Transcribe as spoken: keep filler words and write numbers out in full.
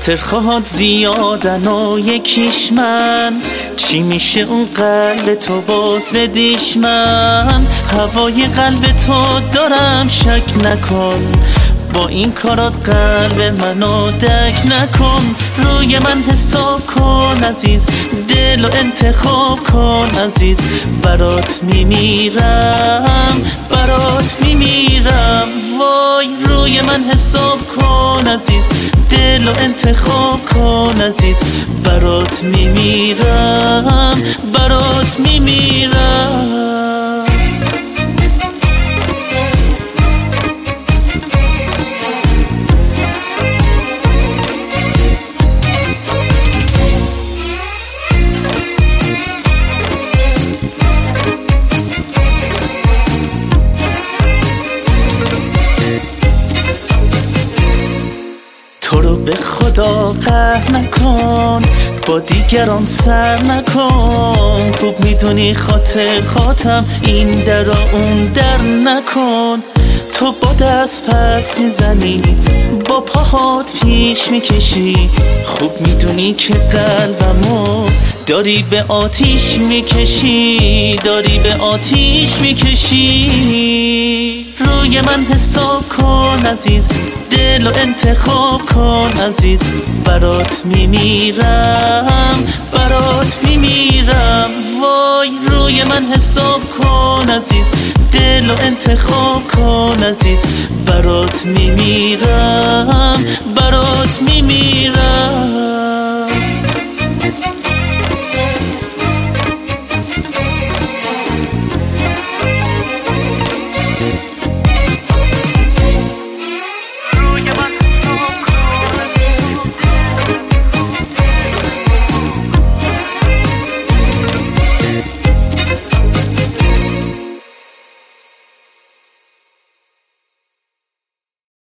خاطر خواهد زیادن و یکیش من، چی میشه اون قلب تو باز بدیش من؟ هوای قلب تو دارم شک نکن، با این کارات قلب منو دک نکن. روی من حساب کن عزیز، دل و انتخاب کن عزیز، برات میمیرم برات میمیرم. وای روی من حساب کن عزیز، دل و انتخاب کن عزیز، برات میمیرم برات میمیرم. تو رو به خدا قهر نکن، با دیگران سر نکن، خوب میدونی خاطر خاطم این در و اون در نکن. تو با دست پس میزنی، با پاهات پیش میکشی، خوب میدونی که قلبمو داری به آتیش میکشی داری به آتیش میکشی. روی من حساب کن عزیز، دل و انتخاب کن عزیز، برات میمیرم برات میمیرم. وای روی من حساب کن عزیز، دل و انتخاب کن عزیز، برات میمیرم برات میمیرم.